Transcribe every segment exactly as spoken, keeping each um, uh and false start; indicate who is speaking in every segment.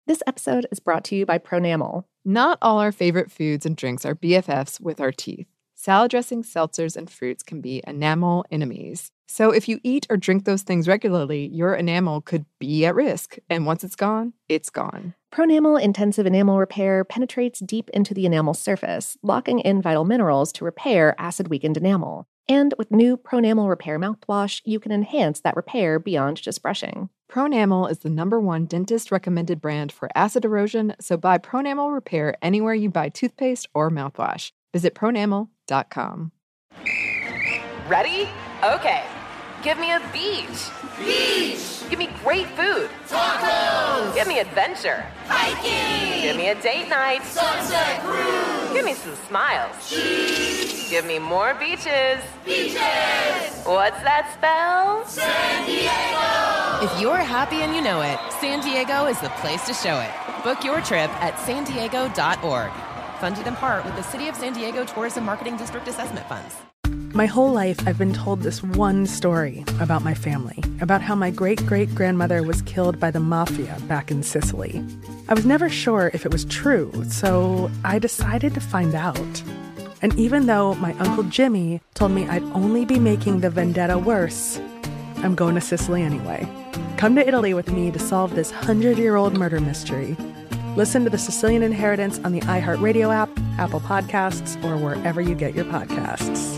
Speaker 1: This episode is brought to you by Pronamel.
Speaker 2: Not all our favorite foods and drinks are B F Fs with our teeth. Salad dressings, seltzers, and fruits can be enamel enemies. So if you eat or drink those things regularly, your enamel could be at risk. And once it's gone, it's gone.
Speaker 1: Pronamel Intensive Enamel Repair penetrates deep into the enamel surface, locking in vital minerals to repair acid-weakened enamel. And with new Pronamel Repair mouthwash, you can enhance that repair beyond just brushing.
Speaker 2: Pronamel is the number one dentist-recommended brand for acid erosion, so buy Pronamel Repair anywhere you buy toothpaste or mouthwash. Visit pronamel dot com.
Speaker 3: Ready? Okay. Give me a beach.
Speaker 4: Beach!
Speaker 3: Give me great food.
Speaker 4: Tacos!
Speaker 3: Give me adventure.
Speaker 4: Hiking!
Speaker 3: Give me a date night.
Speaker 4: Sunset cruise!
Speaker 3: Give me some smiles.
Speaker 4: Cheese!
Speaker 3: Give me more beaches.
Speaker 4: Beaches!
Speaker 3: What's that spell?
Speaker 4: San Diego!
Speaker 5: If you're happy and you know it, San Diego is the place to show it. Book your trip at san diego dot org. Funded in part with the City of San Diego Tourism Marketing District Assessment Funds.
Speaker 6: My whole life, I've been told this one story about my family, about how my great-great-grandmother was killed by the mafia back in Sicily. I was never sure if it was true, so I decided to find out. And even though my Uncle Jimmy told me I'd only be making the vendetta worse, I'm going to Sicily anyway. Come to Italy with me to solve this hundred-year-old murder mystery. Listen to The Sicilian Inheritance on the iHeartRadio app, Apple Podcasts, or wherever you get your podcasts.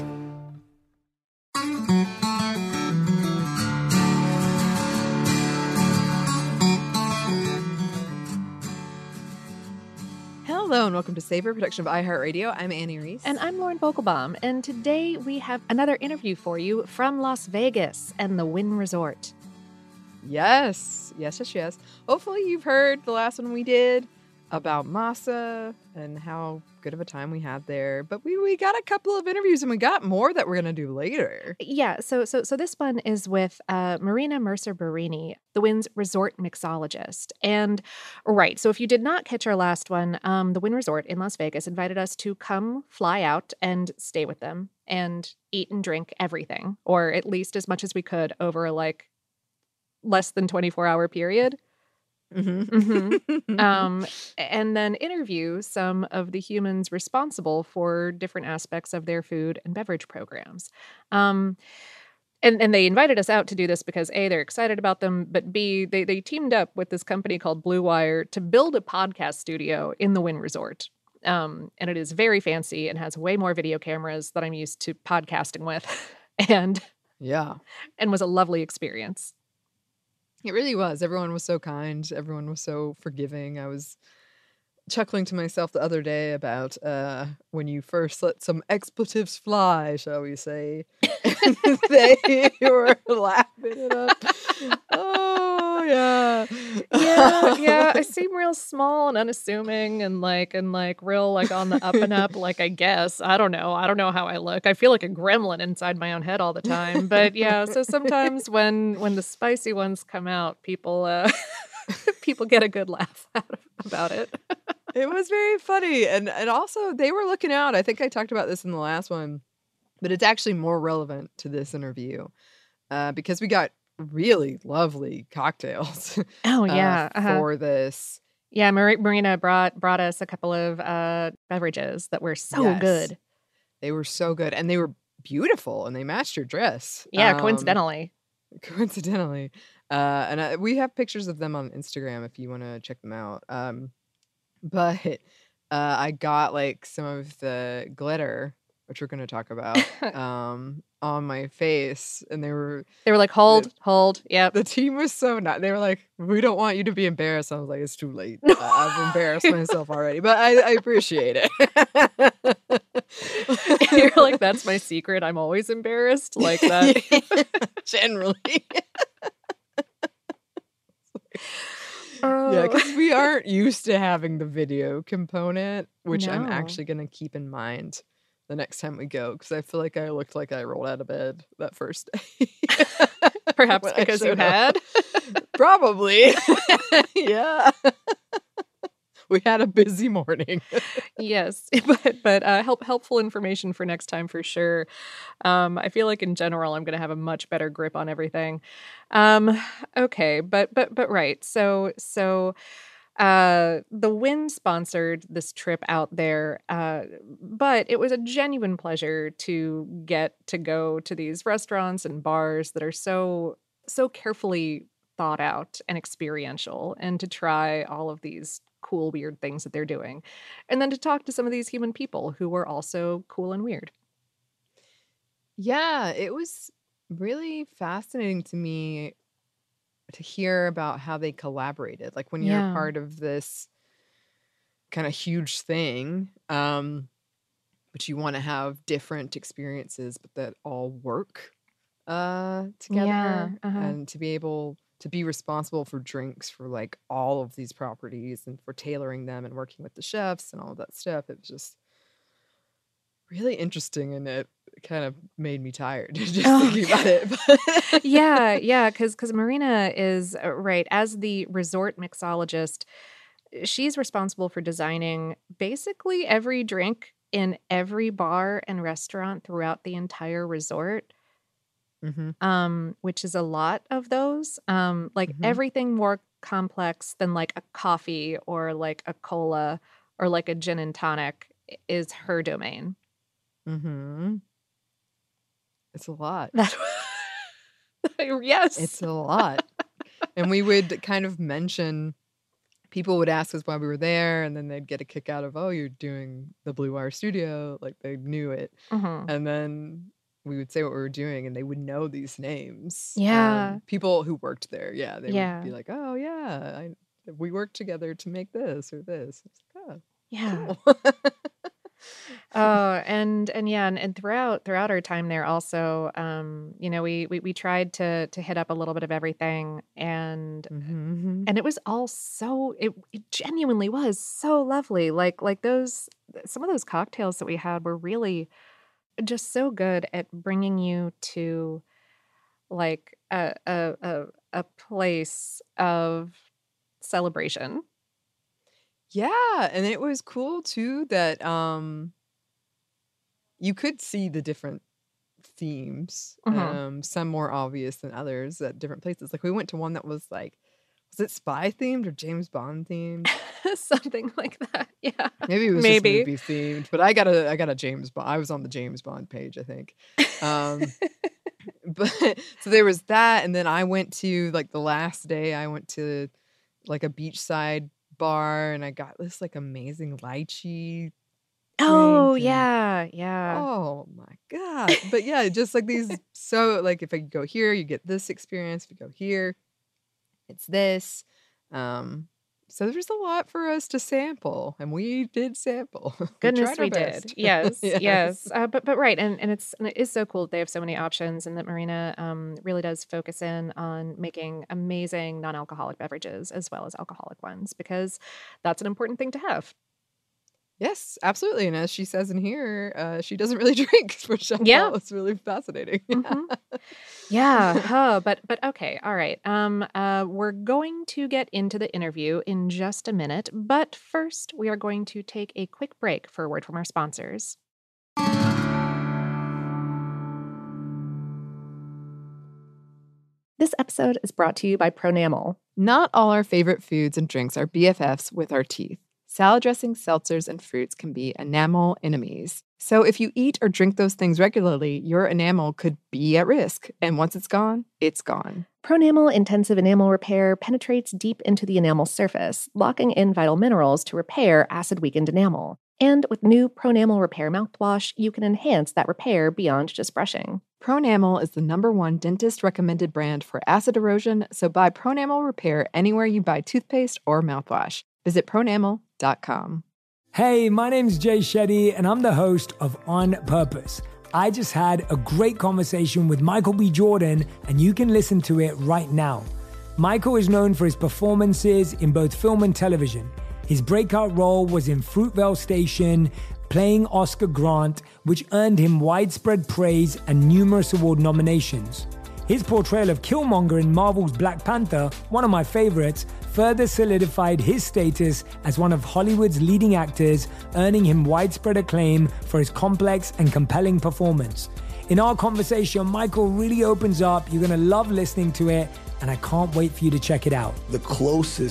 Speaker 2: Hello and welcome to Savor, production of iHeartRadio. I'm Annie Reese.
Speaker 1: And I'm Lauren Vogelbaum, and today we have another interview for you from Las Vegas and the Wynn Resort.
Speaker 2: Yes, yes, yes, yes. Hopefully you've heard the last one we did about Masa and how good of a time we had there. But we, we got a couple of interviews and we got more that we're going to do later.
Speaker 1: Yeah, so so so this one is with uh, Marina Mercer-Barini, the Wynn's resort mixologist. And right, so if you did not catch our last one, um, the Wynn Resort in Las Vegas invited us to come fly out and stay with them and eat and drink everything, or at least as much as we could over like less than twenty-four hour period.
Speaker 2: Mm-hmm.
Speaker 1: Mm-hmm. um, and then interview some of the humans responsible for different aspects of their food and beverage programs. Um, and, and they invited us out to do this because A, they're excited about them, but B, they, they teamed up with this company called Blue Wire to build a podcast studio in the Wynn Resort. Um, and it is very fancy and has way more video cameras than I'm used to podcasting with. and
Speaker 2: Yeah.
Speaker 1: And was a lovely experience.
Speaker 2: It really was. Everyone was so kind. Everyone was so forgiving. I was chuckling to myself the other day about uh, when you first let some expletives fly, shall we say. And they were laughing it up. Oh, yeah.
Speaker 1: Yeah, yeah. I seem real small and unassuming and like and like real like on the up and up, like I guess. I don't know. I don't know how I look. I feel like a gremlin inside my own head all the time. But yeah, so sometimes when when the spicy ones come out, people uh people get a good laugh out of, about it.
Speaker 2: It was very funny. And and also they were looking out. I think I talked about this in the last one, but it's actually more relevant to this interview uh, because we got really lovely cocktails.
Speaker 1: Oh yeah,
Speaker 2: uh,
Speaker 1: uh-huh.
Speaker 2: for this.
Speaker 1: Yeah, Mar- Marina brought brought us a couple of uh, beverages that were so
Speaker 2: Yes.
Speaker 1: good.
Speaker 2: They were so good, and they were beautiful, and they matched your dress.
Speaker 1: Yeah,
Speaker 2: Um,
Speaker 1: coincidentally.
Speaker 2: coincidentally, uh, and I, we have pictures of them on Instagram if you want to check them out. Um, but uh, I got like some of the glitter, which we're going to talk about, um, on my face, and they were
Speaker 1: They were like, hold, hold. Yep.
Speaker 2: the team was so not. They were like, "We don't want you to be embarrassed." I was like, "It's too late. I- I've embarrassed myself already." But I, I appreciate it.
Speaker 1: You're like, that's my secret. I'm always embarrassed. Like that.
Speaker 2: Generally.
Speaker 1: Oh.
Speaker 2: Yeah, because we aren't used to having the video component, which I'm
Speaker 1: No.
Speaker 2: actually going to keep in mind the next time we go, because I feel like I looked like I rolled out of bed that first day.
Speaker 1: Perhaps
Speaker 2: when I
Speaker 1: because you
Speaker 2: showed up.
Speaker 1: had.
Speaker 2: Probably. Yeah. We had a busy morning.
Speaker 1: Yes, but but uh, help helpful information for next time for sure. Um, I feel like in general I'm going to have a much better grip on everything. Um, okay, but but but right. So so Uh, the Wynn sponsored this trip out there, uh, but it was a genuine pleasure to get to go to these restaurants and bars that are so, so carefully thought out and experiential, and to try all of these cool, weird things that they're doing. And then to talk to some of these human people who were also cool and weird.
Speaker 2: Yeah, it was really fascinating to me to hear about how they collaborated. Like when you're
Speaker 1: Yeah.
Speaker 2: a part of this kind of huge thing, um, but you want to have different experiences, but that all work uh, together.
Speaker 1: Yeah, uh-huh.
Speaker 2: And to be able to be responsible for drinks for like all of these properties and for tailoring them and working with the chefs and all of that stuff. It was just really interesting, and it kind of made me tired just
Speaker 1: Oh,
Speaker 2: thinking about it.
Speaker 1: Yeah, yeah, because because Marina is uh, right as the resort mixologist. She's responsible for designing basically every drink in every bar and restaurant throughout the entire resort.
Speaker 2: hmm
Speaker 1: Um, which is a lot of those. Um, like
Speaker 2: Mhm.
Speaker 1: everything more complex than like a coffee or like a cola or like a gin and tonic i- is her domain.
Speaker 2: hmm It's a lot.
Speaker 1: That yes.
Speaker 2: It's a lot. And we would kind of mention, people would ask us why we were there, and then they'd get a kick out of, oh, you're doing the Blue Wire Studio. Like they knew it.
Speaker 1: Mhm.
Speaker 2: And then we would say what we were doing, and they would know these names.
Speaker 1: Yeah.
Speaker 2: Um, people who worked there. Yeah. They
Speaker 1: Yeah.
Speaker 2: would be like, oh, yeah, I, we worked together to make this or this. It's like,
Speaker 1: Yeah.
Speaker 2: oh, cool.
Speaker 1: Oh, and and yeah, and, and throughout throughout our time there also, um, you know, we, we we tried to to hit up a little bit of everything, and
Speaker 2: hmm
Speaker 1: and it was all so it, it genuinely was so lovely. Like like those some of those cocktails that we had were really just so good at bringing you to like a a a, a place of celebration.
Speaker 2: Yeah, and it was cool too that um you could see the different themes,
Speaker 1: Mhm.
Speaker 2: um, some more obvious than others at different places. Like we went to one that was like, was it spy themed or James Bond themed?
Speaker 1: Something like that. Yeah.
Speaker 2: Maybe it was
Speaker 1: Maybe.
Speaker 2: just movie themed, but I got a I got a James Bond. I was on the James Bond page, I think. Um, but so there was that, and then I went to like the last day. I went to like a beachside bar, and I got this like amazing lychee.
Speaker 1: Oh,
Speaker 2: drink, and
Speaker 1: yeah. Yeah.
Speaker 2: oh my god! But yeah, just like these. So like, if I go here, you get this experience. If you go here, it's this. Um, so there's a lot for us to sample, and we did sample. We
Speaker 1: Goodness,
Speaker 2: tried our
Speaker 1: we did.
Speaker 2: best.
Speaker 1: Yes,
Speaker 2: Yes.
Speaker 1: yes. Uh, but but right, and and it's and it is so cool that they have so many options, and that Marina um really does focus in on making amazing non-alcoholic beverages as well as alcoholic ones, because that's an important thing to have.
Speaker 2: Yes, absolutely. And as she says in here, uh, she doesn't really drink, which I
Speaker 1: Yeah.
Speaker 2: thought was really fascinating.
Speaker 1: Mhm. Yeah. Huh. But but okay. All right. Um. Uh. We're going to get into the interview in just a minute, but first we are going to take a quick break for a word from our sponsors. This episode is brought to you by Pronamel.
Speaker 2: Not all our favorite foods and drinks are B F Fs with our teeth. Salad dressings, seltzers, and fruits can be enamel enemies. So if you eat or drink those things regularly, your enamel could be at risk. And once it's gone, it's gone.
Speaker 1: Pronamel Intensive Enamel Repair penetrates deep into the enamel surface, locking in vital minerals to repair acid-weakened enamel. And with new Pronamel Repair mouthwash, you can enhance that repair beyond just brushing.
Speaker 2: Pronamel is the number one dentist-recommended brand for acid erosion, so buy Pronamel Repair anywhere you buy toothpaste or mouthwash. Visit pronamel dot com.
Speaker 7: Hey, my name's Jay Shetty, and I'm the host of On Purpose. I just had a great conversation with Michael B. Jordan, and you can listen to it right now. Michael is known for his performances in both film and television. His breakout role was in Fruitvale Station, playing Oscar Grant, which earned him widespread praise and numerous award nominations. His portrayal of Killmonger in Marvel's Black Panther, one of my favorites, further solidified his status as one of Hollywood's leading actors, earning him widespread acclaim for his complex and compelling performance. In our conversation, Michael really opens up. You're going to love listening to it, and I can't wait for you to check it out.
Speaker 8: The closest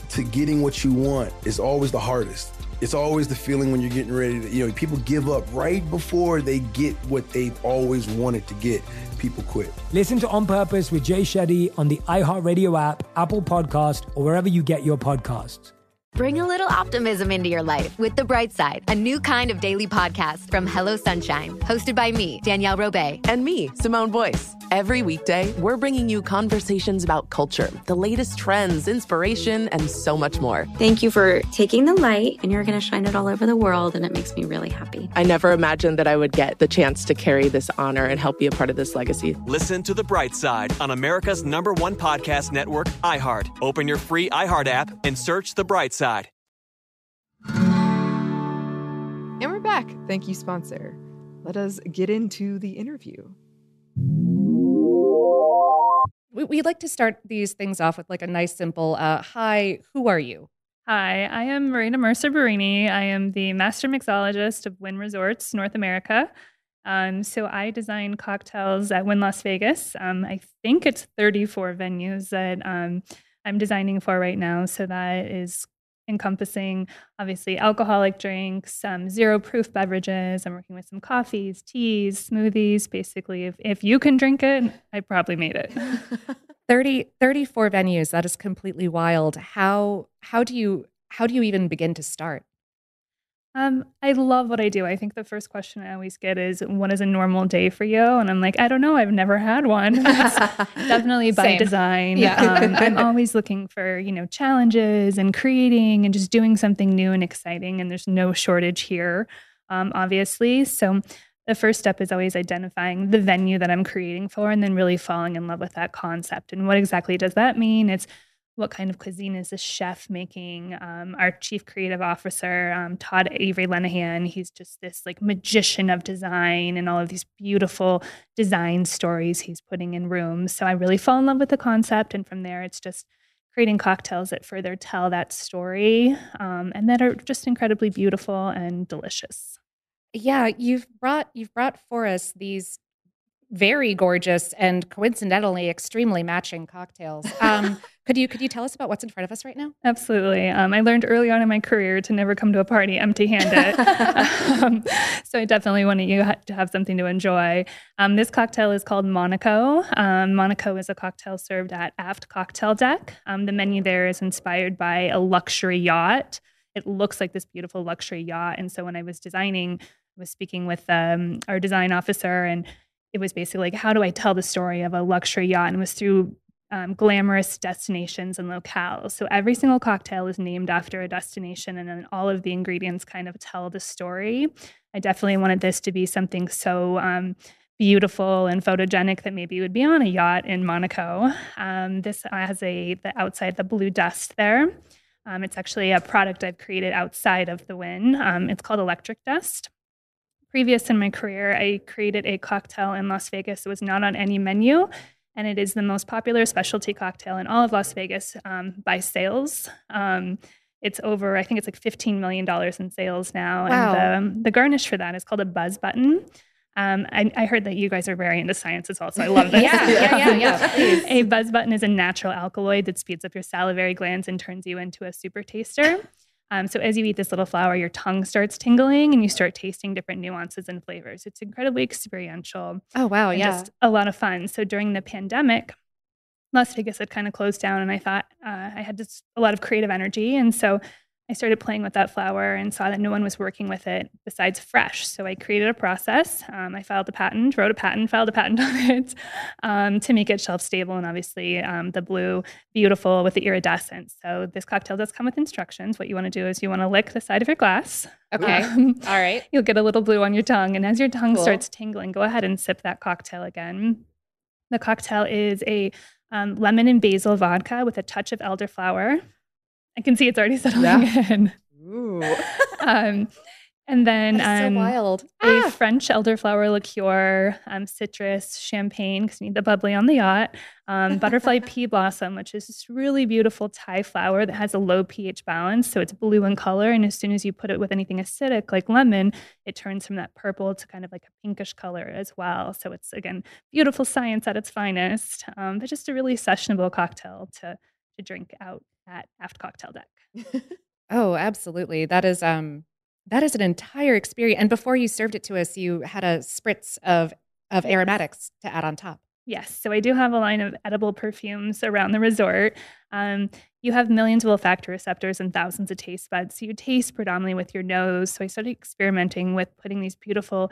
Speaker 8: to getting what you want is always the hardest. It's always the feeling when you're getting ready to, you know, people give up right before they get what they've always wanted to get. People quit.
Speaker 7: Listen to On Purpose with Jay Shetty on the iHeartRadio app, Apple Podcast, or wherever you get your podcasts.
Speaker 9: Bring a little optimism into your life with The Bright Side, a new kind of daily podcast from Hello Sunshine, hosted by me, Danielle Robay.
Speaker 10: And me, Simone Boyce. Every weekday, we're bringing you conversations about culture, the latest trends, inspiration, and so much more.
Speaker 11: Thank you for taking the light, and you're going to shine it all over the world, and it makes me really happy.
Speaker 10: I never imagined that I would get the chance to carry this honor and help be a part of this legacy.
Speaker 12: Listen to The Bright Side on America's number one podcast network, iHeart. Open your free iHeart app and search The Bright Side.
Speaker 2: And we're back. Thank you, sponsor. Let us get into the interview.
Speaker 1: We, we like to start these things off with like a nice, simple, uh, hi, who are you?
Speaker 13: Hi, I am Marina Mercer-Barini. I am the master mixologist of Wynn Resorts, North America. Um, so I design cocktails at Wynn Las Vegas. Um, I think it's thirty-four venues that um, I'm designing for right now. So that is encompassing, obviously, alcoholic drinks, um, zero-proof beverages. I'm working with some coffees, teas, smoothies. Basically, if, if you can drink it, I probably made it.
Speaker 1: thirty, thirty-four venues, that is completely wild. How how do you how do you even begin to start?
Speaker 13: Um, I love what I do. I think the first question I always get is, what is a normal day for you? And I'm like, I don't know. I've never had one. Definitely by
Speaker 1: Same.
Speaker 13: design.
Speaker 1: Yeah.
Speaker 13: um, I'm always looking for, you know, challenges and creating and just doing something new and exciting. And there's no shortage here, um, obviously. So the first step is always identifying the venue that I'm creating for and then really falling in love with that concept. And what exactly does that mean? It's what kind of cuisine is the chef making? Um, our chief creative officer, um, Todd Avery Lenahan, he's just this like magician of design and all of these beautiful design stories he's putting in rooms. So I really fall in love with the concept. And from there, it's just creating cocktails that further tell that story um, and that are just incredibly beautiful and delicious.
Speaker 1: Yeah, you've brought you've brought for us these very gorgeous and coincidentally extremely matching cocktails. Um, could you could you tell us about what's in front of us right now?
Speaker 13: Absolutely. Um, I learned early on in my career to never come to a party empty-handed. um, so I definitely wanted you to have something to enjoy. Um, this cocktail is called Monaco. Um, Monaco is a cocktail served at Aft Cocktail Deck. Um, the menu there is inspired by a luxury yacht. It looks like this beautiful luxury yacht. And so when I was designing, I was speaking with um, our design officer, and it was basically like, how do I tell the story of a luxury yacht? And it was through um, glamorous destinations and locales. So every single cocktail is named after a destination, and then all of the ingredients kind of tell the story. I definitely wanted this to be something so um, beautiful and photogenic that maybe it would be on a yacht in Monaco. Um, this has a the outside, the blue dust there. Um, it's actually a product I've created outside of the Wynn. Um, it's called Electric Dust. Previous in my career, I created a cocktail in Las Vegas. It was not on any menu, and it is the most popular specialty cocktail in all of Las Vegas um, by sales. Um, it's over, I think it's like fifteen million dollars in sales now.
Speaker 1: Wow.
Speaker 13: And the, the garnish for that is called a buzz button. Um, I, I heard that you guys are very into science as well, so I love this.
Speaker 1: yeah, yeah, yeah, yeah. Please.
Speaker 13: A buzz button is a natural alkaloid that speeds up your salivary glands and turns you into a super taster. Um, so as you eat this little flower, your tongue starts tingling and you start tasting different nuances and flavors. It's incredibly experiential.
Speaker 1: Oh, wow.
Speaker 13: And
Speaker 1: Yeah.
Speaker 13: just a lot of fun. So during the pandemic, Las Vegas had kind of closed down, and I thought uh, I had just a lot of creative energy. And so I started playing with that flower and saw that no one was working with it besides fresh. So I created a process. Um, I filed a patent, wrote a patent, filed a patent on it um, to make it shelf stable. And obviously um, the blue, beautiful with the iridescence. So this cocktail does come with instructions. What you want to do is you want to lick the side of your glass.
Speaker 1: Okay.
Speaker 13: Um,
Speaker 1: All right.
Speaker 13: You'll get a little blue on your tongue. And as your tongue
Speaker 1: Cool.
Speaker 13: starts tingling, go ahead and sip that cocktail again. The cocktail is a um, lemon and basil vodka with a touch of elderflower. I can see it's already settling
Speaker 2: Yeah.
Speaker 13: in.
Speaker 2: Ooh.
Speaker 13: Um, and then
Speaker 1: That is so
Speaker 13: um,
Speaker 1: wild.
Speaker 13: a
Speaker 1: Ah!
Speaker 13: French elderflower liqueur, um, citrus, champagne, because you need the bubbly on the yacht, um, butterfly pea blossom, which is this really beautiful Thai flower that has a low pH balance. So it's blue in color. And as soon as you put it with anything acidic like lemon, it turns from that purple to kind of like a pinkish color as well. So it's, again, beautiful science at its finest, um, but just a really sessionable cocktail to, to drink out at Aft Cocktail Deck.
Speaker 1: Oh, absolutely. That is um that is an entire experience. And before you served it to us, you had a spritz of of
Speaker 13: Yes.
Speaker 1: aromatics to add on top.
Speaker 13: Yes, so I do have a line of edible perfumes around the resort. Um, you have millions of olfactory receptors and thousands of taste buds, so you taste predominantly with your nose. So I started experimenting with putting these beautiful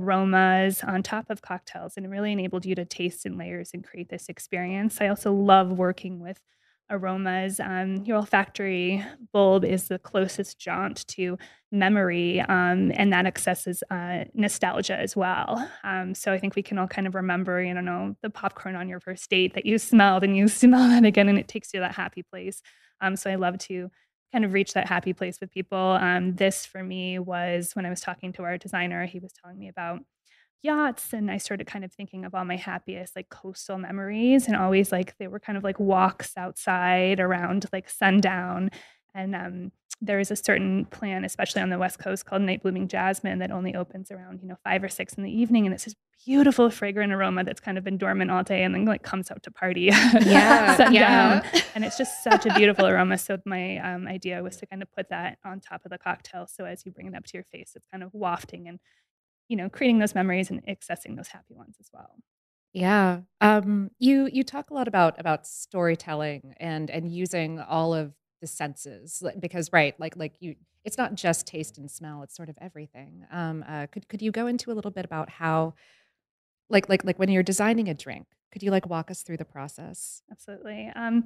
Speaker 13: aromas on top of cocktails, and it really enabled you to taste in layers and create this experience. I also love working with aromas. Um, your olfactory bulb is the closest jaunt to memory, um, and that accesses uh, nostalgia as well. Um, so I think we can all kind of remember, you know, the popcorn on your first date that you smelled, and you smell that again, and it takes you to that happy place. Um, so I love to kind of reach that happy place with people. Um, this for me was when I was talking to our designer, he was telling me about yachts, and I started kind of thinking of all my happiest like coastal memories, and always like they were kind of like walks outside around like sundown. And um, there is a certain plant, especially on the West Coast, called night blooming jasmine that only opens around, you know, five or six in the evening, and it's this beautiful fragrant aroma that's kind of been dormant all day and then like comes out to party
Speaker 1: Yeah,
Speaker 13: sundown.
Speaker 1: yeah.
Speaker 13: And it's just such a beautiful aroma. So my um, idea was to kind of put that on top of the cocktail, so as you bring it up to your face, it's kind of wafting and, you know, creating those memories and accessing those happy ones as well.
Speaker 1: Yeah. Um, you you talk a lot about about storytelling and and using all of the senses, like, because right, like like you, it's not just taste and smell; it's sort of everything. Um, uh, could could you go into a little bit about how, like like like when you're designing a drink, could you like walk us through the process?
Speaker 13: Absolutely. Um,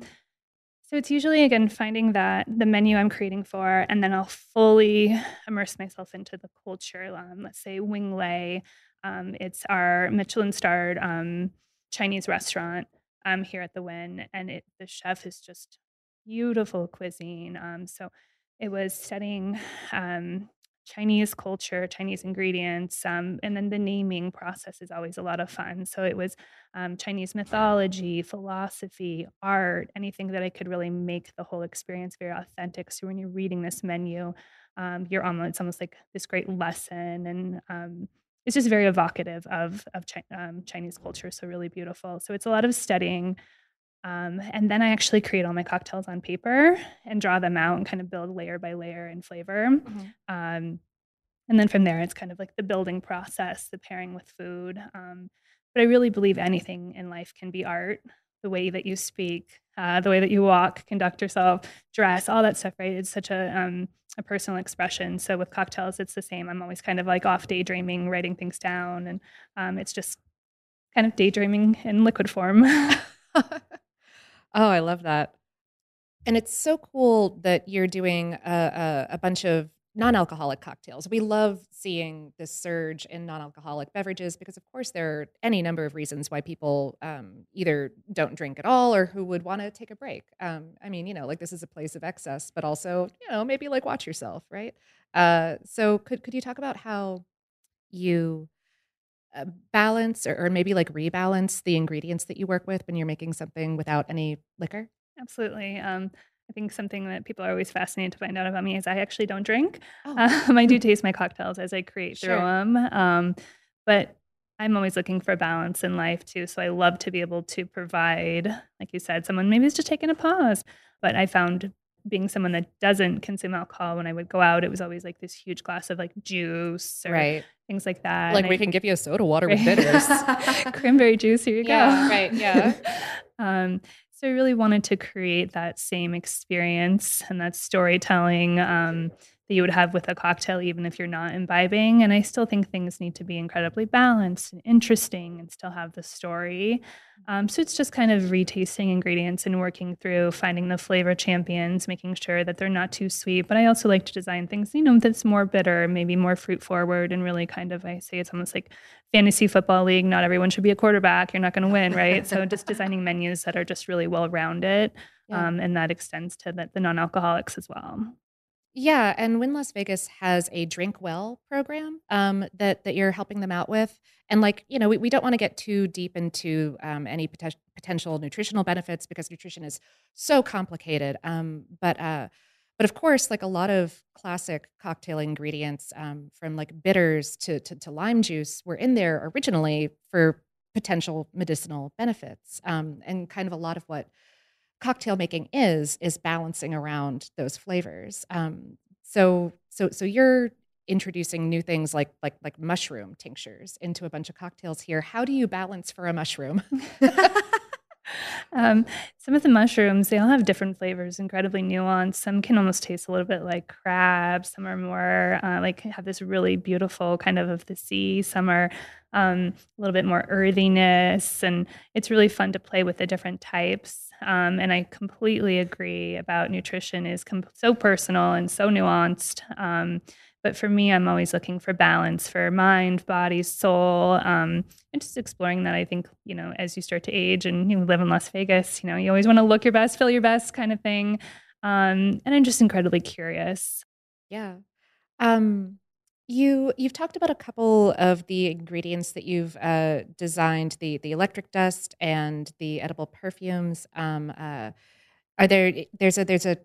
Speaker 13: so it's usually, again, finding that the menu I'm creating for, and then I'll fully immerse myself into the culture. Um, let's say Wing Lei. Um, it's our Michelin-starred um, Chinese restaurant um, here at the Wynn, and it, the chef is just beautiful cuisine. Um, so it was studying um, Chinese culture, Chinese ingredients, um, and then the naming process is always a lot of fun. So it was um, Chinese mythology, philosophy, art, anything that I could really make the whole experience very authentic. So when you're reading this menu, um, you're almost it's almost like this great lesson, and um, it's just very evocative of of Chi- um, Chinese culture. So really beautiful. So it's a lot of studying. Um, and then I actually create all my cocktails on paper and draw them out and kind of build layer by layer in flavor.
Speaker 1: Mhm.
Speaker 13: Um, and then from there, it's kind of like the building process, the pairing with food. Um, but I really believe anything in life can be art. The way that you speak, uh, the way that you walk, conduct yourself, dress, all that stuff, right? It's such a um, a personal expression. So with cocktails, it's the same. I'm always kind of like off daydreaming, writing things down, and um, it's just kind of daydreaming in liquid form.
Speaker 1: Oh, I love that. And it's so cool that you're doing a, a, a bunch of non-alcoholic cocktails. We love seeing this surge in non-alcoholic beverages because, of course, there are any number of reasons why people um, either don't drink at all or who would want to take a break. Um, I mean, you know, like this is a place of excess, but also, you know, maybe like watch yourself, right? Uh, so could could you talk about how you uh, balance or, or maybe like rebalance the ingredients that you work with when you're making something without any liquor?
Speaker 13: Absolutely. Um, I think something that people are always fascinated to find out about me is I actually don't drink.
Speaker 1: Oh.
Speaker 13: Um, I do taste my cocktails as I create through
Speaker 1: Sure.
Speaker 13: them. Um, but I'm always looking for balance in life too. So I love to be able to provide, like you said, someone maybe is just taking a pause. But I found being someone that doesn't consume alcohol, when I would go out, it was always like this huge glass of like juice or
Speaker 1: Right.
Speaker 13: things like that.
Speaker 1: Like
Speaker 13: And
Speaker 1: we
Speaker 13: I-
Speaker 1: can give you a soda water with bitters.
Speaker 13: Cranberry juice, here you
Speaker 1: Yeah,
Speaker 13: go.
Speaker 1: right, yeah.
Speaker 13: um, so I really wanted to create that same experience and that storytelling um, that you would have with a cocktail, even if you're not imbibing. And I still think things need to be incredibly balanced and interesting and still have the story. Um, so it's just kind of retasting ingredients and working through finding the flavor champions, making sure that they're not too sweet. But I also like to design things, you know, that's more bitter, maybe more fruit forward, and really kind of, I say it's almost like fantasy football league. Not everyone should be a quarterback. You're not going to win, right? So just designing menus that are just really well-rounded.
Speaker 1: Yeah.
Speaker 13: Um, and that extends to the, the non-alcoholics as well.
Speaker 1: Yeah, and Wynn Las Vegas has a Drink Well program um, that that you're helping them out with. And like, you know, we, we don't want to get too deep into um, any poten- potential nutritional benefits because nutrition is so complicated. Um, but uh, but of course, like a lot of classic cocktail ingredients, um, from like bitters to, to to lime juice, were in there originally for potential medicinal benefits. Um, and kind of a lot of what cocktail making is is balancing around those flavors. Um, so so so you're introducing new things like like like mushroom tinctures into a bunch of cocktails here. How do you balance for a mushroom?
Speaker 13: Um, some of the mushrooms, they all have different flavors, incredibly nuanced. Some can almost taste a little bit like crab. Some are more uh, like have this really beautiful kind of of the sea. Some are um, a little bit more earthiness, and it's really fun to play with the different types. Um, and I completely agree about nutrition is com- so personal and so nuanced. Um, But for me, I'm always looking for balance for mind, body, soul, um, and just exploring that. I think, you know, as you start to age and you live in Las Vegas, you know, you always want to look your best, feel your best kind of thing. Um, and I'm just incredibly curious.
Speaker 1: Yeah. Um, you you've talked about a couple of the ingredients that you've uh, designed, the the electric dust and the edible perfumes. Um, uh, are there there's a there's a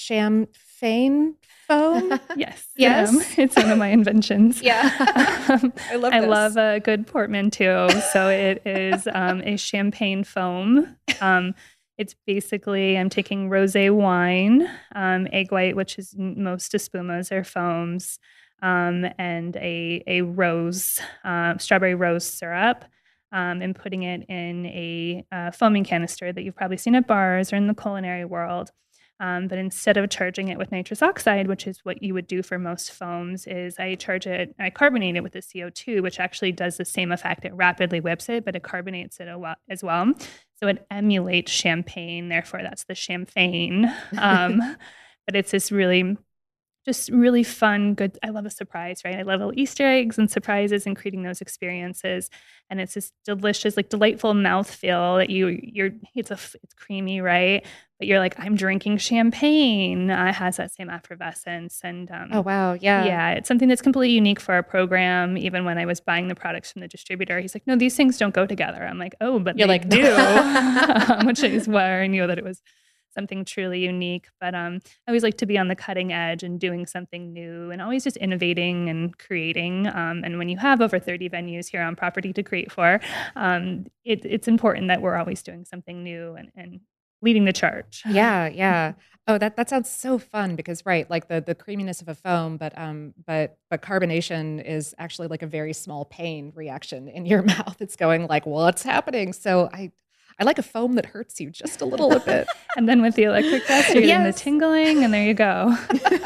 Speaker 1: champagne foam?
Speaker 13: Yes.
Speaker 1: Yes.
Speaker 13: Um, it's one of my inventions.
Speaker 1: Yeah.
Speaker 13: Um,
Speaker 1: I love
Speaker 13: I
Speaker 1: this.
Speaker 13: love a good portmanteau. So it is um, a champagne foam. Um, it's basically, I'm taking rosé wine, um, egg white, which is m- most espumas are foams, um, and a, a rose, uh, strawberry rose syrup. Um, and putting it in a uh, foaming canister that you've probably seen at bars or in the culinary world. Um, but instead of charging it with nitrous oxide, which is what you would do for most foams, is I charge it, I carbonate it with the C O two, which actually does the same effect. It rapidly whips it, but it carbonates it as well. So it emulates champagne. Therefore, that's the champagne. Um, but it's this really just really fun, good. I love a surprise, right? I love little Easter eggs and surprises and creating those experiences. And it's this delicious, like delightful mouthfeel that you, you're, it's a, it's creamy, right? But you're like, I'm drinking champagne. Uh, it has that same effervescence. And um,
Speaker 1: Oh, wow. Yeah.
Speaker 13: yeah, it's something that's completely unique for our program. Even when I was buying the products from the distributor, he's like, no, these things don't go together. I'm like, oh, but
Speaker 1: You're
Speaker 13: they
Speaker 1: like,
Speaker 13: do, which is why I knew that it was something truly unique. But um, I always like to be on the cutting edge and doing something new and always just innovating and creating. Um, and when you have over thirty venues here on property to create for, um, it, it's important that we're always doing something new and, and leading the charge.
Speaker 1: Yeah, yeah. Oh, that that sounds so fun because right, like the the creaminess of a foam, but um, but but carbonation is actually like a very small pain reaction in your mouth. It's going like, what's happening? So I. I like a foam that hurts you just a little bit.
Speaker 13: And then with the electric dust, you're getting the
Speaker 1: Yes.
Speaker 13: tingling, and there you go.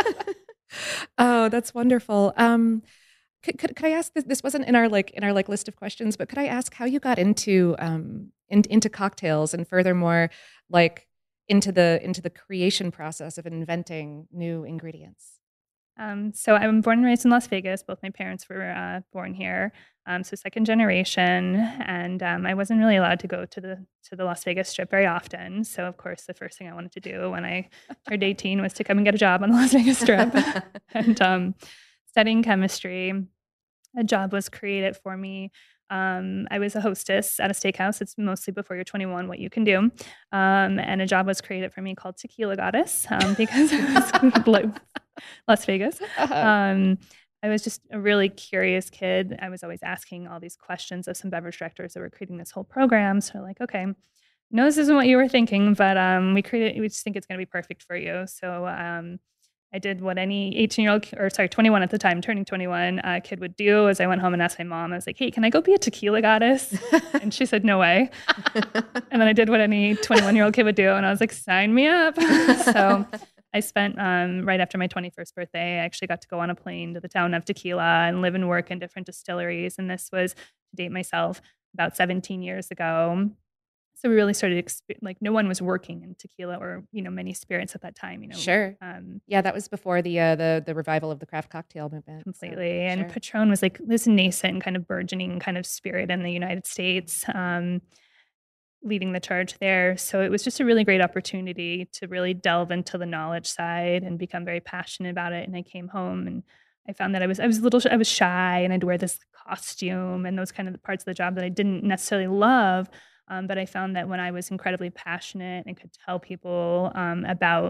Speaker 1: Oh, that's wonderful. Um, could, could, could I ask this? This wasn't in our like in our like list of questions, but could I ask how you got into um in, into cocktails and furthermore like into the into the creation process of inventing new ingredients?
Speaker 13: Um, so I'm born and raised in Las Vegas. Both my parents were uh, born here, um, so second generation. And um, I wasn't really allowed to go to the to the Las Vegas Strip very often. So of course, the first thing I wanted to do when I turned eighteen was to come and get a job on the Las Vegas Strip. And um, studying chemistry, a job was created for me. Um, I was a hostess at a steakhouse. It's mostly before you're twenty-one what you can do. Um, and a job was created for me called Tequila Goddess um, because it was like Las Vegas. Um, I was just a really curious kid. I was always asking all these questions of some beverage directors that were creating this whole program. So like, okay, no, this isn't what you were thinking, but um, we created, we just think it's going to be perfect for you. So um, I did what any eighteen-year-old, or sorry, twenty-one at the time, turning twenty-one, uh, kid would do. As I went home and asked my mom, I was like, hey, can I go be a tequila goddess? And she said, no way. And then I did what any twenty-one-year-old kid would do, and I was like, sign me up. So I spent, um, right after my twenty-first birthday, I actually got to go on a plane to the town of Tequila and live and work in different distilleries. And this was, to date myself, about seventeen years ago. So we really started, exp- like no one was working in tequila or, you know, many spirits at that time, you know.
Speaker 1: Sure.
Speaker 13: Um,
Speaker 1: Yeah, that was before the uh, the the revival of the craft cocktail movement. so,
Speaker 13: completely. And
Speaker 1: sure.
Speaker 13: Patron was like this nascent kind of burgeoning kind of spirit in the United States, um, leading the charge there. So it was just a really great opportunity to really delve into the knowledge side and become very passionate about it. And I came home and I found that I was I was a little I was shy and I'd wear this costume and those kind of parts of the job that I didn't necessarily love. Um, but I found that when I was incredibly passionate and could tell people um, about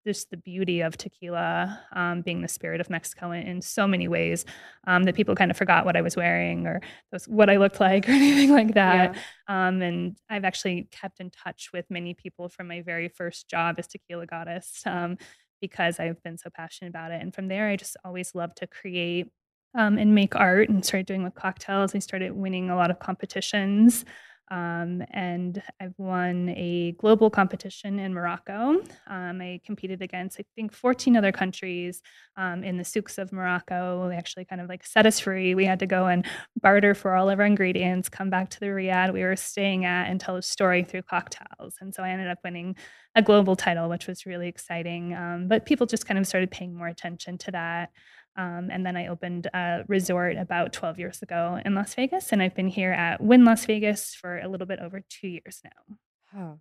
Speaker 13: just the beauty of tequila, um, being the spirit of Mexico in, in so many ways, um, that people kind of forgot what I was wearing or those, what I looked like or anything like that. Yeah. Um, and I've actually kept in touch with many people from my very first job as Tequila Goddess, um, because I've been so passionate about it. And from there, I just always loved to create um, and make art, and started doing with cocktails. I started winning a lot of competitions. Um, and I've won a global competition in Morocco. Um, I competed against, I think, fourteen other countries um, in the souks of Morocco. They actually kind of like set us free. We had to go and barter for all of our ingredients, come back to the riad we were staying at, and tell a story through cocktails. And so I ended up winning a global title, which was really exciting. Um, but people just kind of started paying more attention to that. Um, and then I opened a resort about twelve years ago in Las Vegas, and I've been here at Wynn Las Vegas for a little bit over two years now.
Speaker 2: Huh.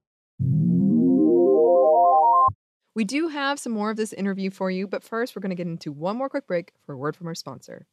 Speaker 2: We do have some more of this interview for you, but first we're going to get into one more quick break for a word from our sponsor.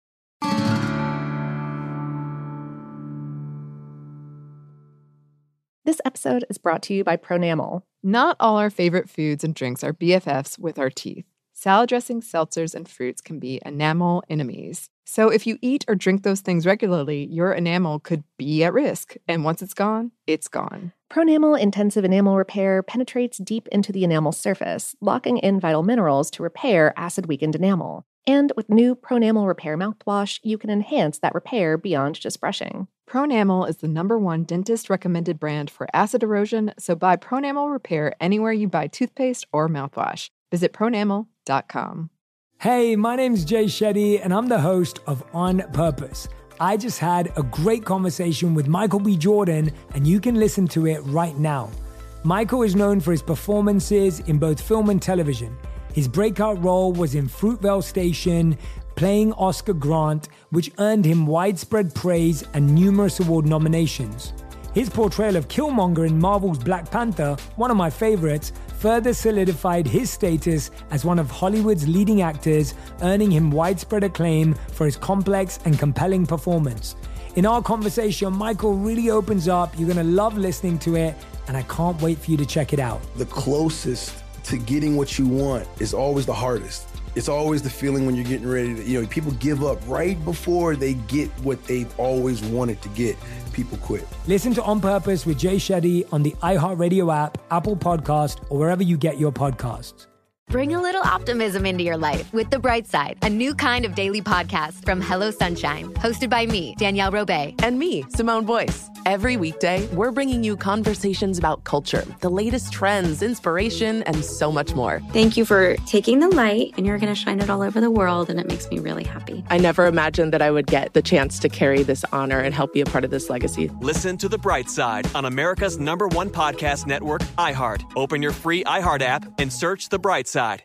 Speaker 1: This episode is brought to you by Pronamel.
Speaker 2: Not all our favorite foods and drinks are B F Fs with our teeth. Salad dressings, seltzers, and fruits can be enamel enemies. So if you eat or drink those things regularly, your enamel could be at risk. And once it's gone, it's gone.
Speaker 1: Pronamel Intensive Enamel Repair penetrates deep into the enamel surface, locking in vital minerals to repair acid-weakened enamel. And with new Pronamel Repair mouthwash, you can enhance that repair beyond just brushing.
Speaker 2: Pronamel is the number one dentist-recommended brand for acid erosion, so buy Pronamel Repair anywhere you buy toothpaste or mouthwash. Visit pronamel dot com.
Speaker 7: Hey, my name's Jay Shetty, and I'm the host of On Purpose. I just had a great conversation with Michael B. Jordan, and you can listen to it right now. Michael is known for his performances in both film and television. His breakout role was in Fruitvale Station, playing Oscar Grant, which earned him widespread praise and numerous award nominations. His portrayal of Killmonger in Marvel's Black Panther, one of my favorites, further solidified his status as one of Hollywood's leading actors, earning him widespread acclaim for his complex and compelling performance. In our conversation, Michael really opens up. You're going to love listening to it, and I can't wait for you to check it out.
Speaker 8: The closest to getting what you want is always the hardest. It's always the feeling when you're getting ready to, you know, people give up right before they get what they've always wanted to get. People quit.
Speaker 7: Listen to On Purpose with Jay Shetty on the iHeartRadio app, Apple Podcast, or wherever you get your podcasts.
Speaker 9: Bring a little optimism into your life with The Bright Side, a new kind of daily podcast from Hello Sunshine, hosted by me, Danielle Robay.
Speaker 10: And me, Simone Boyce. Every weekday, we're bringing you conversations about culture, the latest trends, inspiration, and so much more.
Speaker 11: Thank you for taking the light, and you're going to shine it all over the world, and it makes me really happy.
Speaker 10: I never imagined that I would get the chance to carry this honor and help be a part of this legacy.
Speaker 12: Listen to The Bright Side on America's number one podcast network, iHeart. Open your free iHeart app and search The Bright Side.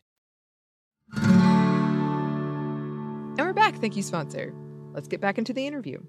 Speaker 2: And we're back. Thank you, sponsor. Let's get back into the interview.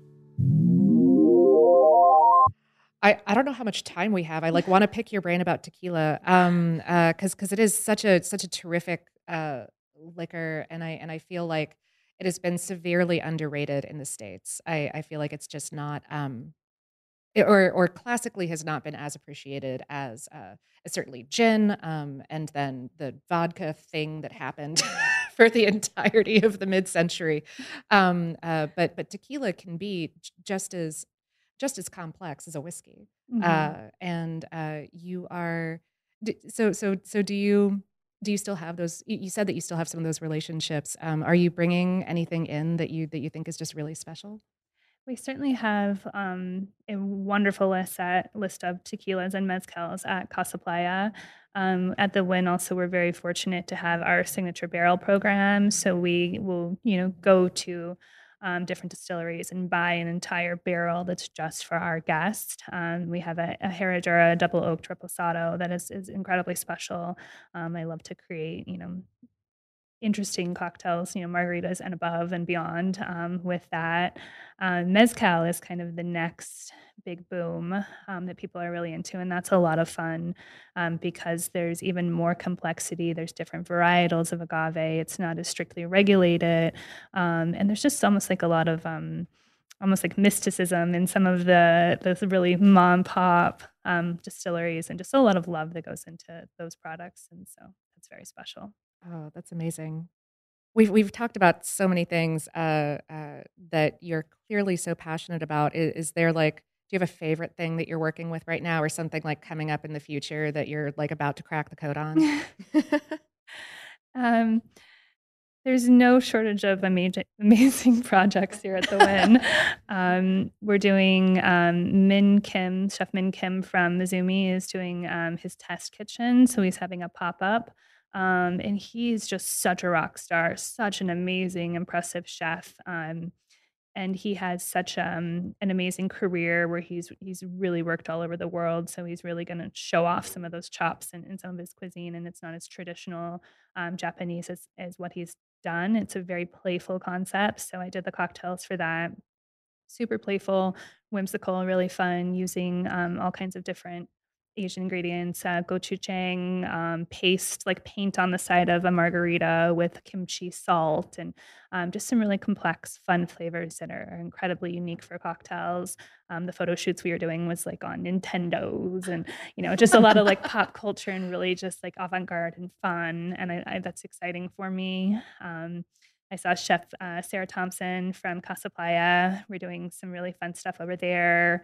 Speaker 1: I, I don't know how much time we have. I like want to pick your brain about tequila, um, uh, because because it is such a such a terrific uh liquor, and I and I feel like it has been severely underrated in the States. I, I feel like it's just not um, it- or or classically has not been as appreciated as uh, as certainly gin, um, and then the vodka thing that happened for the entirety of the mid-century. Um, uh, but but tequila can be j- just as just as complex as a whiskey.
Speaker 13: Mhm.
Speaker 1: Uh, and uh, you are d- so so so. Do you do you still have those? You you said that you still have some of those relationships. Um, are you bringing anything in that you that you think is just really special?
Speaker 13: We certainly have um, a wonderful list at list of tequilas and mezcals at Casa Playa. Um, at the Wynn, also, we're very fortunate to have our signature barrel program. So we will, you know, go to um, different distilleries and buy an entire barrel that's just for our guest. Um, we have a, a Herradura double oak reposado that is, is incredibly special. Um, I love to create, you know, interesting cocktails, you know, margaritas and above and beyond um, with that. Uh, Mezcal is kind of the next big boom um, that people are really into, and that's a lot of fun um, because there's even more complexity. There's different varietals of agave. It's not as strictly regulated, um, and there's just almost like a lot of um, almost like mysticism in some of the the really mom pop um, distilleries, and just a lot of love that goes into those products. And so it's very special.
Speaker 1: Oh, that's amazing. We've we've talked about so many things uh, uh, that you're clearly so passionate about. Is, is there like, do you have a favorite thing that you're working with right now, or something like coming up in the future that you're like about to crack the code on?
Speaker 13: um, there's no shortage of amazing, amazing projects here at the Wynn. um, we're doing um, Min Kim, Chef Min Kim from Mizumi is doing um, his test kitchen, so he's having a pop up. Um, and he's just such a rock star, such an amazing, impressive chef. Um, and he has such um, an amazing career where he's he's really worked all over the world. So he's really going to show off some of those chops in, in some of his cuisine. And it's not as traditional um, Japanese as, as what he's done. It's a very playful concept. So I did the cocktails for that. Super playful, whimsical, really fun, using um, all kinds of different Asian ingredients, uh, gochujang, um, paste, like paint on the side of a margarita with kimchi salt, and um, just some really complex, fun flavors that are, are incredibly unique for cocktails. Um, the photo shoots we were doing was like on Nintendos, and you know, just a lot of like pop culture and really just like avant-garde and fun. And I, I, that's exciting for me. Um, I saw Chef uh, Sarah Thompson from Casa Playa. We're doing some really fun stuff over there.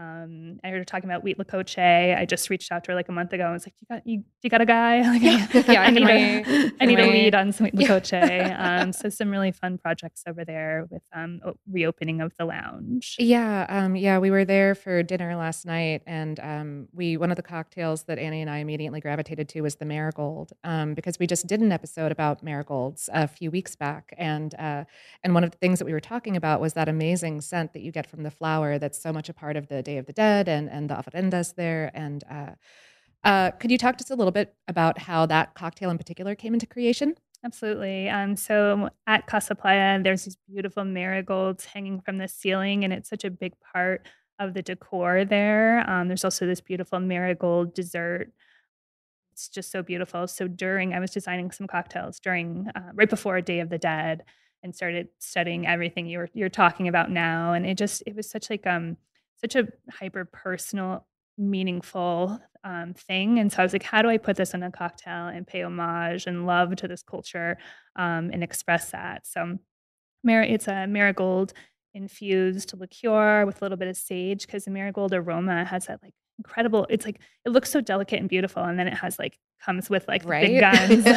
Speaker 13: Um, I heard her talking about wheat lacoche. I just reached out to her like a month ago and was like, "You got you, you got a guy? Like,
Speaker 1: Yeah,
Speaker 13: I need
Speaker 1: can
Speaker 13: a,
Speaker 1: we-
Speaker 13: I need
Speaker 1: can
Speaker 13: a
Speaker 1: we-
Speaker 13: lead on some wheat lacoche." um, so some really fun projects over there with um, o- reopening of the lounge.
Speaker 1: Yeah, um, yeah, we were there for dinner last night, and um, we one of the cocktails that Annie and I immediately gravitated to was the marigold, um, because we just did an episode about marigolds a few weeks back, and uh, and one of the things that we were talking about was that amazing scent that you get from the flower that's so much a part of the Day of the Dead and and the ofrendas there. And uh, uh, could you talk to us a little bit about how that cocktail in particular came into creation?
Speaker 13: Absolutely. Um, so at Casa Playa, there's these beautiful marigolds hanging from the ceiling, and it's such a big part of the decor there. Um, there's also this beautiful marigold dessert. It's just so beautiful. So during, I was designing some cocktails during, uh, right before Day of the Dead, and started studying everything you were you're talking about now. And it just, it was such like um such a hyper personal, meaningful um, thing. And so I was like, how do I put this in a cocktail and pay homage and love to this culture um, and express that? So Mar- it's a marigold infused liqueur with a little bit of sage, because the marigold aroma has that like incredible, it's like, it looks so delicate and beautiful. And then it has like, comes with like the big
Speaker 1: Right?
Speaker 13: guns, like,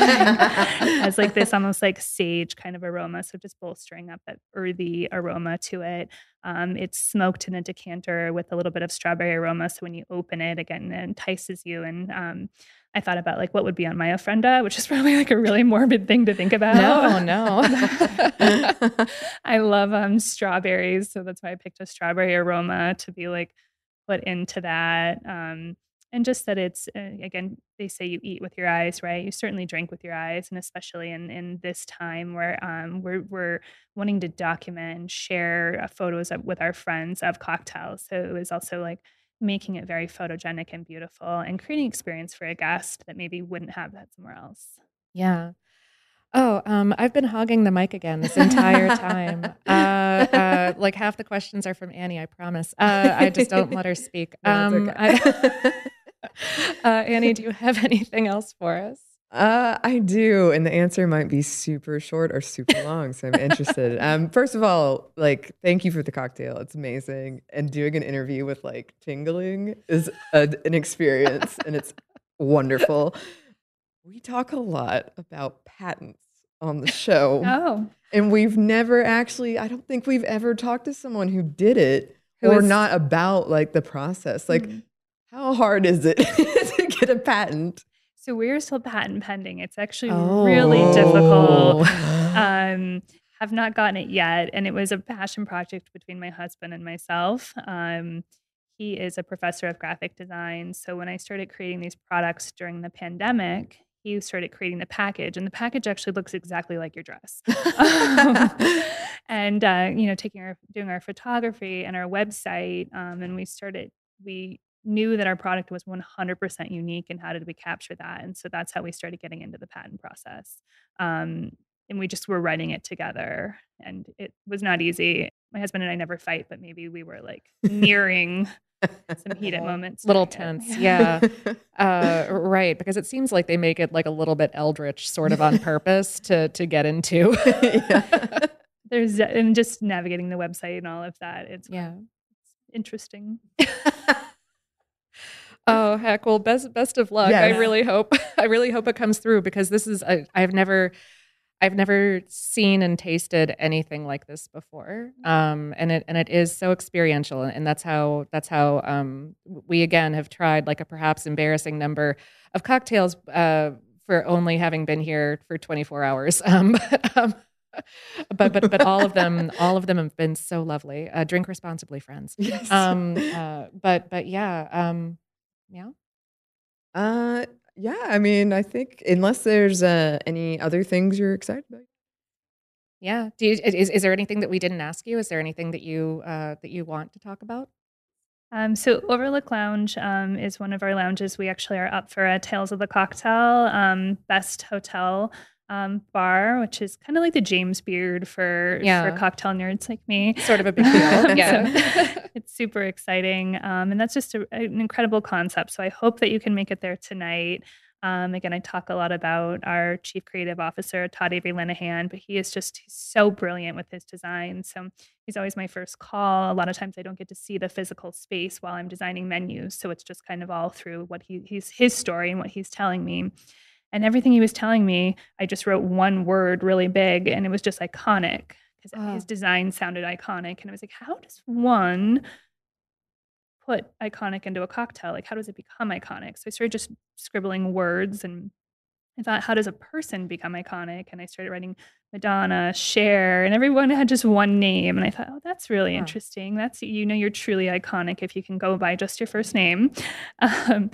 Speaker 13: has like this almost like sage kind of aroma. So just bolstering up that earthy aroma to it. Um, it's smoked in a decanter with a little bit of strawberry aroma. So when you open it, again, it entices you. And um, I thought about like what would be on my ofrenda, which is probably like a really morbid thing to think about.
Speaker 1: No, no.
Speaker 13: I love um, strawberries, so that's why I picked a strawberry aroma to be like put into that. Um, and just that it's, uh, again, they say you eat with your eyes, right? You certainly drink with your eyes, and especially in, in this time where um, we're, we're wanting to document and share uh, photos of, with our friends of cocktails. So it was also like making it very photogenic and beautiful and creating experience for a guest that maybe wouldn't have that somewhere else.
Speaker 1: Yeah. Oh, um, I've been hogging the mic again this entire time. Uh, uh, like half the questions are from Annie, I promise. Uh, I just don't let her speak.
Speaker 2: No, it's
Speaker 1: Um,
Speaker 2: okay.
Speaker 1: I- uh, Annie, do you have anything else for us?
Speaker 2: Uh, I do, and the answer might be super short or super long, so I'm interested. Um, first of all, like, thank you for the cocktail. It's amazing, and doing an interview with like tingling is a, an experience, and it's wonderful. We talk a lot about patents on the show,
Speaker 13: Oh,
Speaker 2: and we've never actually. I don't think we've ever talked to someone who did it,
Speaker 1: Who
Speaker 2: or
Speaker 1: is-
Speaker 2: not about like the process. Like,
Speaker 13: Mhm.
Speaker 2: how hard is it to get a patent?
Speaker 13: so we're still patent pending. It's actually
Speaker 1: Oh.
Speaker 13: really difficult. Um, have not gotten it yet, and it was a passion project between my husband and myself. Um, he is a professor of graphic design, so when I started creating these products during the pandemic, he started creating the package, and the package actually looks exactly like your dress. Um, and uh, you know, taking our doing our photography and our website, um, and we started we knew that our product was one hundred percent unique, and how did we capture that? And so that's how we started getting into the patent process. Um, and we just were writing it together, and it was not easy. My husband and I never fight, but maybe we were like nearing some heated moments.
Speaker 1: Little
Speaker 13: during it.
Speaker 1: tense, yeah. uh, right, because it seems like they make it like a little bit eldritch, sort of on purpose to to get into.
Speaker 13: There's and just navigating the website and all of that. It's
Speaker 1: Yeah.
Speaker 13: it's interesting.
Speaker 1: Oh heck! Well, best best of luck. I
Speaker 2: Yes.
Speaker 1: really hope. I really hope it comes through because this is. I, I've never, I've never seen and tasted anything like this before. Um, and it and it is so experiential, and that's how that's how um we again have tried like a perhaps embarrassing number of cocktails uh for only having been here for twenty-four hours. Um, but, um, but but but all of them all of them have been so lovely. Uh, drink responsibly, friends.
Speaker 2: Yes.
Speaker 1: Um, uh, but but yeah. Um, yeah.
Speaker 2: Uh, yeah. I mean, I think unless there's uh, any other things you're excited about.
Speaker 1: Yeah. Do you, is is there anything that we didn't ask you? Is there anything that you uh, that you want to talk about?
Speaker 13: Um, so Overlook Lounge um, is one of our lounges. We actually are up for a Tales of the Cocktail um, Best Hotel um, Bar, which is kind of like the James Beard for
Speaker 1: Yeah.
Speaker 13: for cocktail nerds like me.
Speaker 1: Sort of a big deal. Yeah.
Speaker 13: So it's super exciting, um, and that's just a, an incredible concept. So I hope that you can make it there tonight. Um, again, I talk a lot about our Chief Creative Officer, Todd Avery Linehan, but he is just he's so brilliant with his design. So he's always my first call. A lot of times I don't get to see the physical space while I'm designing menus. So it's just kind of all through what he, he's his story and what he's telling me. And everything he was telling me, I just wrote one word really big, and it was just iconic because
Speaker 1: Oh.
Speaker 13: his design sounded iconic. And I was like, how does one put iconic into a cocktail? Like, how does it become iconic? So I started just scribbling words, and I thought, how does a person become iconic? And I started writing Madonna, Cher, and everyone had just one name. And I thought, oh, that's really
Speaker 1: Huh.
Speaker 13: interesting. That's, you know, you're truly iconic if you can go by just your first name. Um,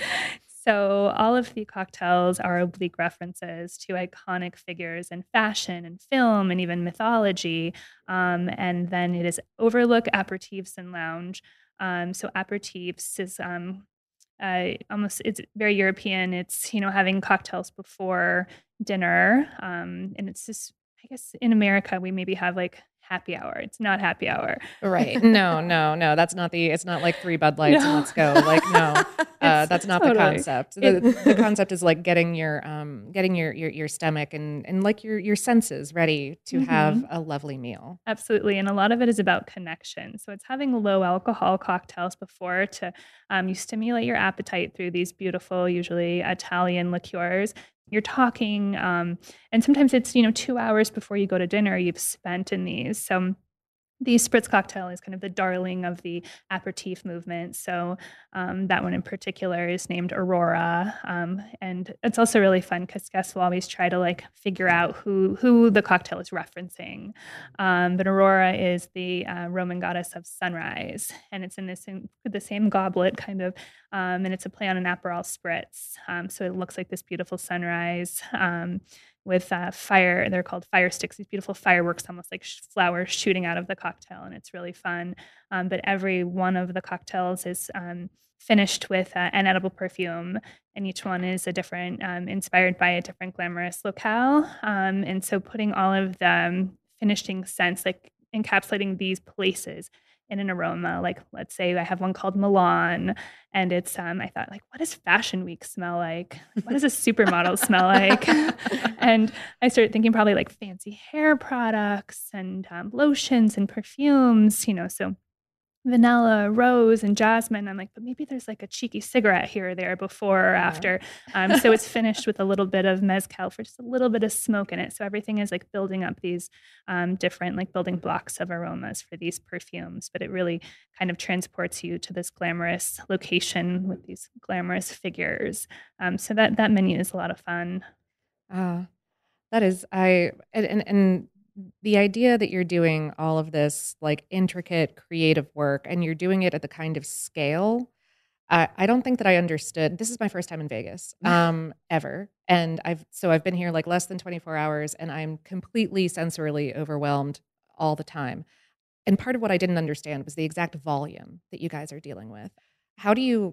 Speaker 13: so all of the cocktails are oblique references to iconic figures in fashion and film and even mythology. Um, and then it is Overlook Aperitifs and Lounge. Um, so aperitifs is um, uh, almost it's very European. It's, you know, having cocktails before dinner, um, and it's just, I guess in America we maybe have like happy hour. It's not happy hour,
Speaker 1: Right. No, no, no. That's not the, it's not like three Bud Lights and
Speaker 13: No.
Speaker 1: let's go. Like, no, uh,
Speaker 13: It's
Speaker 1: that's not the
Speaker 13: totally-
Speaker 1: concept. The, the concept is like getting your, um, getting your, your, your stomach and, and like your, your senses ready to have
Speaker 13: Mhm.
Speaker 1: a lovely meal.
Speaker 13: Absolutely. And a lot of it is about connection. So it's having low alcohol cocktails before to um, you stimulate your appetite through these beautiful, usually Italian liqueurs. You're talking, um, and sometimes it's, you know, two hours before you go to dinner, you've spent in these. So the spritz cocktail is kind of the darling of the aperitif movement. So um, that one in particular is named Aurora. Um, and it's also really fun because guests will always try to like figure out who who the cocktail is referencing. Um, but Aurora is the uh, Roman goddess of sunrise. And it's in this in the same goblet kind of. Um, and it's a play on an Aperol spritz. Um, so it looks like this beautiful sunrise. Um, with uh, fire. They're called fire sticks, these beautiful fireworks, almost like sh- flowers shooting out of the cocktail, and it's really fun. Um, but every one of the cocktails is um, finished with uh, an edible perfume, and each one is a different, um, inspired by a different glamorous locale. Um, and so putting all of the um, finishing scents, like encapsulating these places in an aroma. Like, let's say I have one called Milan, and it's, um, I thought, like, what does Fashion Week smell like? What does a supermodel smell like? And I started thinking probably like fancy hair products and um, lotions and perfumes, you know, so vanilla, rose, and jasmine. I'm like, but maybe there's like a cheeky cigarette here or there before or after. Um, so it's finished with a little bit of mezcal for just a little bit of smoke in it. So everything is like building up these um, different like building blocks of aromas for these perfumes. But it really kind of transports you to this glamorous location with these glamorous figures. Um, so that that menu is a lot of fun.
Speaker 1: Uh, that is, I, and, and, and the idea that you're doing all of this like intricate creative work and you're doing it at the kind of scale, I, I don't think that I understood. This is my first time in Vegas, um, ever. And I've, so I've been here like less than twenty-four hours and I'm completely sensorily overwhelmed all the time. And part of what I didn't understand was the exact volume that you guys are dealing with. How do you,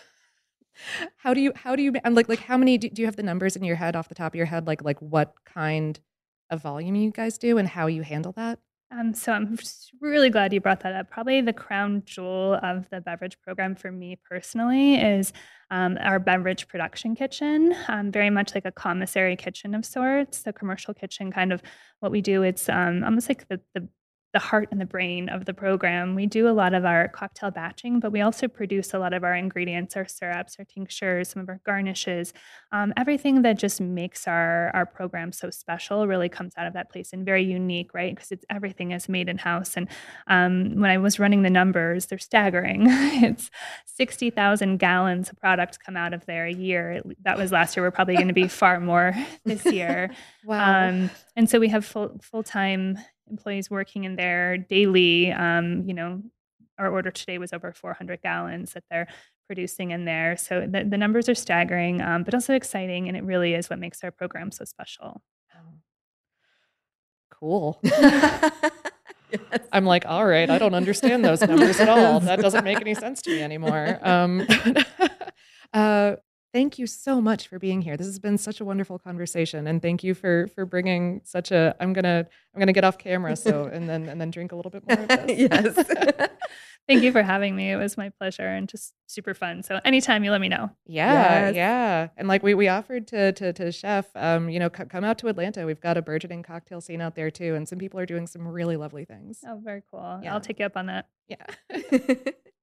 Speaker 1: how do you, how do you, I'm like, like how many, do, do you have the numbers in your head off the top of your head? Like, like what kind of volume you guys do and how you handle that?
Speaker 13: Um, so I'm just really glad you brought that up. Probably the crown jewel of the beverage program for me personally is um, our beverage production kitchen, um, very much like a commissary kitchen of sorts. The commercial kitchen, kind of what we do, it's um, almost like the, the the heart and the brain of the program. We do a lot of our cocktail batching, but we also produce a lot of our ingredients, our syrups, our tinctures, some of our garnishes. Um, everything that just makes our, our program so special really comes out of that place and very unique, right? Because it's everything is made in-house. And um, when I was running the numbers, they're staggering. It's sixty thousand gallons of products come out of there a year. That was last year. We're probably going to be far more this year.
Speaker 1: Wow.
Speaker 13: Um, and so we have full, full-time employees working in there daily. Um, you know, our order today was over four hundred gallons that they're producing in there. So the, the numbers are staggering, um, but also exciting. And it really is what makes our program so special.
Speaker 1: Cool. Yes. I'm like, all right, I don't understand those numbers at all. That doesn't make any sense to me anymore. Um, uh, Thank you so much for being here. This has been such a wonderful conversation, and thank you for for bringing such a. I'm gonna I'm gonna get off camera so and then and then drink a little bit more of this.
Speaker 2: Yes.
Speaker 13: Thank you for having me. It was my pleasure and just super fun. So anytime you let me know.
Speaker 1: Yeah,
Speaker 2: Yes.
Speaker 1: yeah. And like we we offered to to to Chef, um, you know, c- come out to Atlanta. We've got a burgeoning cocktail scene out there too, and some people are doing some really lovely things.
Speaker 13: Oh, very cool.
Speaker 1: Yeah.
Speaker 13: I'll take you up on that.
Speaker 1: Yeah.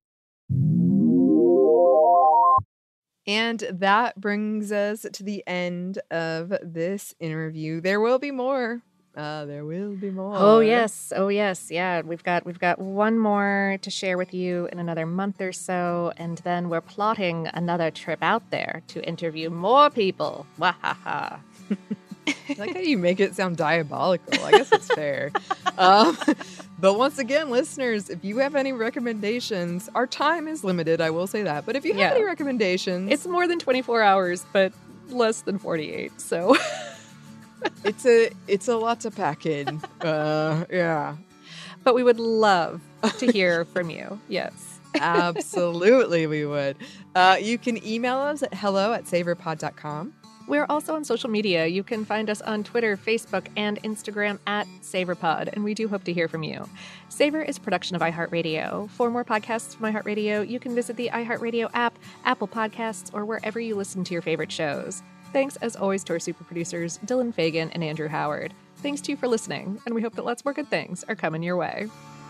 Speaker 2: And that brings us to the end of this interview. There will be more. Uh, there will be more.
Speaker 1: Oh yes, oh yes, yeah. We've got we've got one more to share with you in another month or so, and then we're plotting another trip out there to interview more people. Wahaha.
Speaker 2: I like how you make it sound diabolical. I guess it's fair. Um, but once again, listeners, if you have any recommendations, our time is limited, I will say that. But if you have
Speaker 1: Yeah.
Speaker 2: any recommendations,
Speaker 1: It's more than twenty-four hours, but less than forty-eight. So
Speaker 2: it's a it's a lot to pack in. Uh, yeah,
Speaker 1: but we would love to hear from you. Yes.
Speaker 2: absolutely, we would. Uh, you can email us at hello at savorpod dot com.
Speaker 1: We're also on social media. You can find us on Twitter, Facebook, and Instagram at SavorPod, and we do hope to hear from you. Savor is a production of iHeartRadio. For more podcasts from iHeartRadio, you can visit the iHeartRadio app, Apple Podcasts, or wherever you listen to your favorite shows. Thanks, as always, to our super producers, Dylan Fagan and Andrew Howard. Thanks to you for listening, and we hope that lots more good things are coming your way.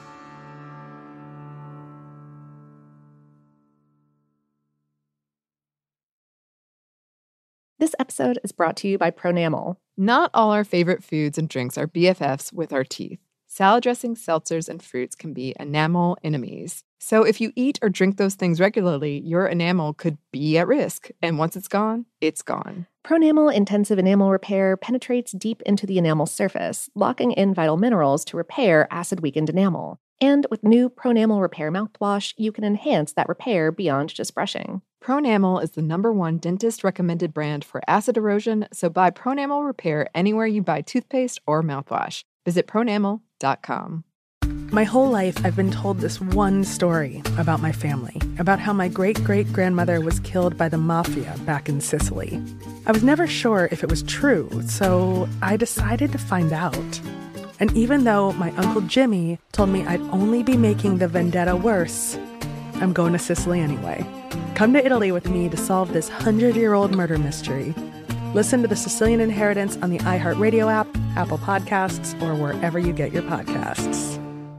Speaker 1: This episode is brought to you by Pronamel.
Speaker 2: Not all our favorite foods and drinks are B F Fs with our teeth. Salad dressings, seltzers, and fruits can be enamel enemies. So if you eat or drink those things regularly, your enamel could be at risk. And once it's gone, it's gone.
Speaker 1: Pronamel Intensive Enamel Repair penetrates deep into the enamel surface, locking in vital minerals to repair acid-weakened enamel. And with new Pronamel Repair mouthwash, you can enhance that repair beyond just brushing.
Speaker 2: Pronamel is the number one dentist-recommended brand for acid erosion, so buy Pronamel Repair anywhere you buy toothpaste or mouthwash. Visit pronamel dot com.
Speaker 6: My whole life, I've been told this one story about my family, about how my great-great-grandmother was killed by the mafia back in Sicily. I was never sure if it was true, so I decided to find out. And even though my Uncle Jimmy told me I'd only be making the vendetta worse, I'm going to Sicily anyway. Come to Italy with me to solve this hundred-year-old murder mystery. Listen to The Sicilian Inheritance on the iHeartRadio app, Apple Podcasts, or wherever you get your podcasts.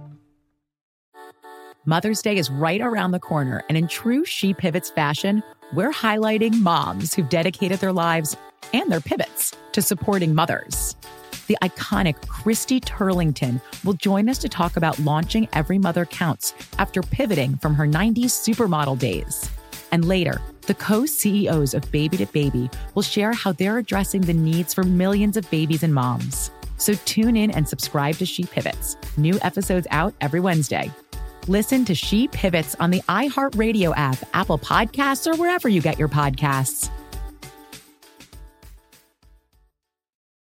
Speaker 14: Mother's Day is right around the corner, and in true She Pivots fashion, we're highlighting moms who've dedicated their lives and their pivots to supporting mothers. The iconic Christy Turlington will join us to talk about launching Every Mother Counts after pivoting from her nineties supermodel days. And later, the co-C E Os of Baby to Baby will share how they're addressing the needs for millions of babies and moms. So tune in and subscribe to She Pivots. New episodes out every Wednesday. Listen to She Pivots on the iHeartRadio app, Apple Podcasts, or wherever you get your podcasts.